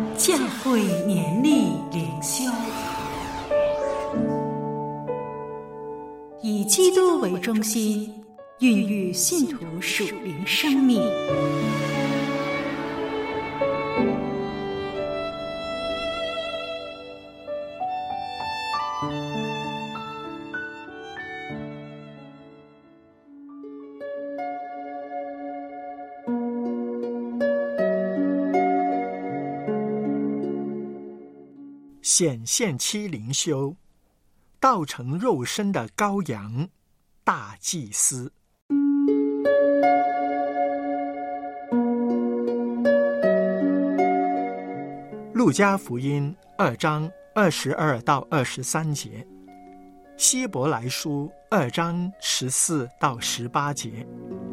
教会年历灵修，以基督为中心，孕育信徒属灵生命。 显现期灵修，道成肉身的羔羊，大祭司。路加福音2章22到23节，希伯来书2章14到18节。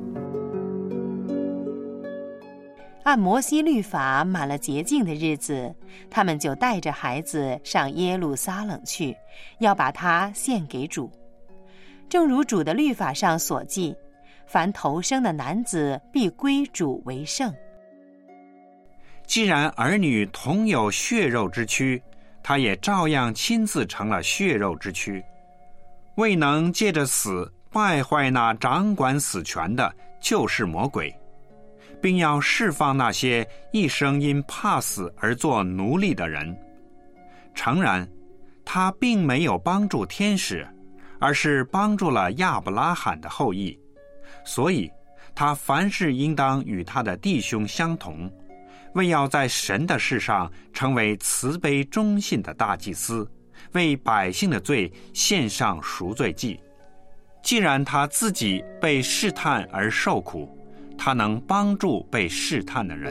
按摩西律法满了洁净的日子，他们就带着孩子上耶路撒冷去，要把他献给主。正如主的律法上所记，凡头生的男子必归主为圣。 既然儿女同有血肉之躯，他也照样亲自成了血肉之躯。未能借着死败坏那掌管死权的，就是魔鬼，并要释放那些一生因怕死而做奴隶的人。诚然，他并没有帮助天使，而是帮助了亚伯拉罕的后裔，所以他凡事应当与他的弟兄相同，为要在神的事上成为慈悲忠信的大祭司，为百姓的罪献上赎罪祭。既然他自己被试探而受苦，他能帮助被试探的人。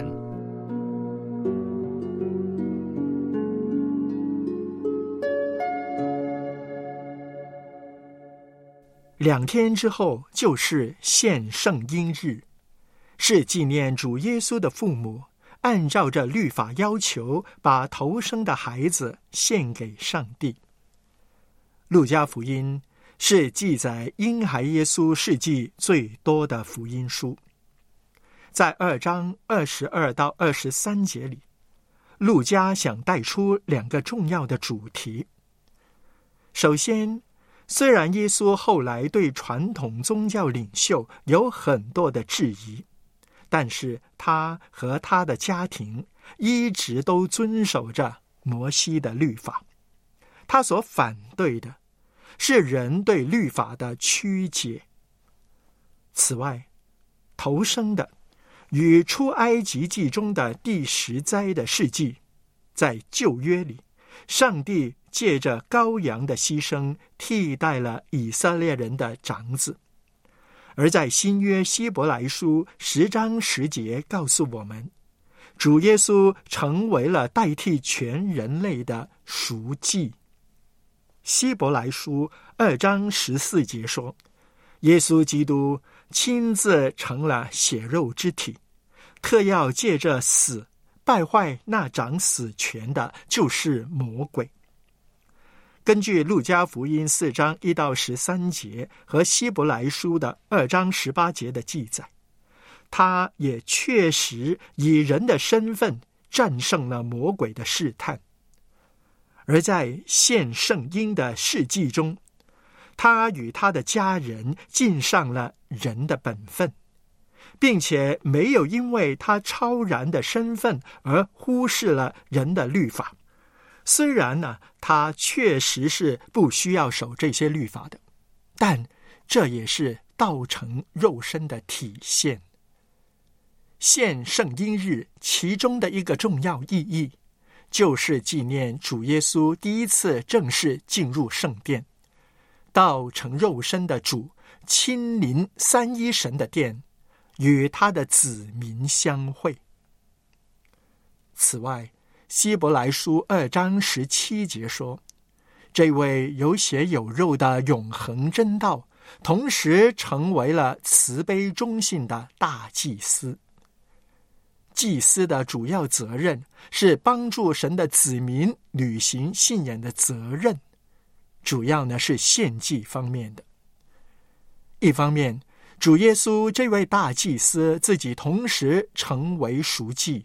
2天之后就是献圣婴日，是纪念主耶稣的父母按照着律法要求，把头生的孩子献给上帝。路加福音是记载婴孩耶稣事迹最多的福音书。在2章22到23节里，路加想带出2个重要的主题。首先，虽然耶稣后来对传统宗教领袖有很多的质疑，但是他和他的家庭一直都遵守着摩西的律法。他所反对的是人对律法的曲解。此外，头生的与出埃及记中的第10灾的事迹，在旧约里，上帝借着羔羊的牺牲替代了以色列人的长子。而在新约希伯来书10章10节告诉我们，主耶稣成为了代替全人类的赎祭。希伯来书2章14节说，耶稣基督亲自成了血肉之体，特要借着死败坏那掌死权的，就是魔鬼。根据路加福音4章1到13节和希伯来书的2章18节的记载，他也确实以人的身份战胜了魔鬼的试探。而在献圣婴的事迹中，他与他的家人尽上了人的本分，并且没有因为他超然的身份而忽视了人的律法。虽然呢，他确实是不需要守这些律法的，但这也是道成肉身的体现。献圣婴日其中的一个重要意义，就是纪念主耶稣第一次正式进入圣殿，道成肉身的主亲临三一神的殿，与他的子民相会。此外，希伯来书2章17节说，这位有血有肉的永恒真道，同时成为了慈悲忠信的大祭司。祭司的主要责任是帮助神的子民履行信仰的责任，主要呢是献祭方面的。一方面，主耶稣这位大祭司自己同时成为赎祭，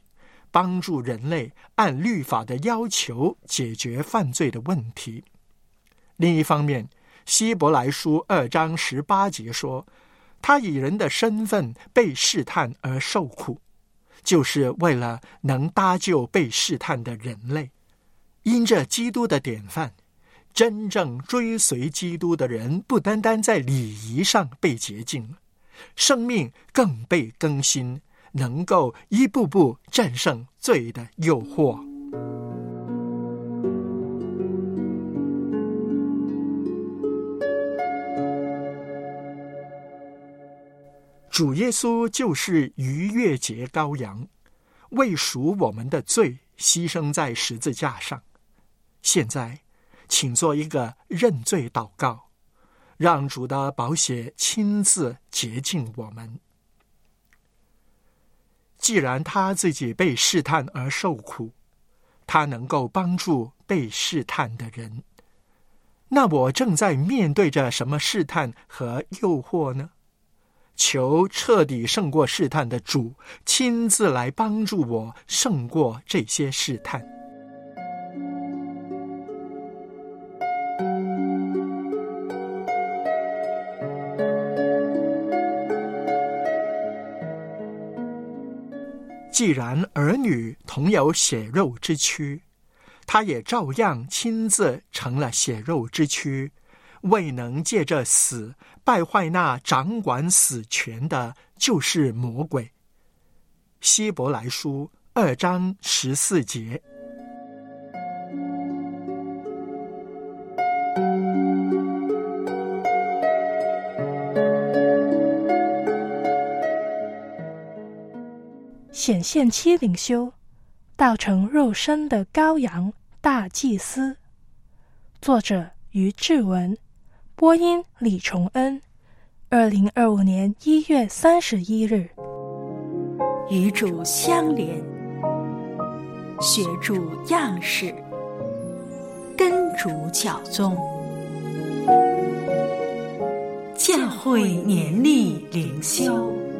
帮助人类按律法的要求解决犯罪的问题。另一方面，希伯来书2章18节说，他以人的身份被试探而受苦，就是为了能搭救被试探的人类。因着基督的典范，真正追随基督的人不单单在礼仪上被洁净，生命更被更新，能够一步步战胜罪的诱惑。主耶稣就是逾越节羔羊，为赎我们的罪牺牲在十字架上。现在请做一个认罪祷告，让主的宝血亲自洁净我们。既然他自己被试探而受苦，他能够帮助被试探的人，那我正在面对着什么试探和诱惑呢？求彻底胜过试探的主亲自来帮助我胜过这些试探。既然儿女同有血肉之躯，他也照样亲自成了血肉之躯，未能借着死败坏那掌管死权的，就是魔鬼。希伯来书2章14节。 显现期领袖，道成肉身的羔羊大祭司。作者于志文，播音李崇恩。2025年1月31日。 与主相连，学主样式，跟主教宗。教会年历灵修。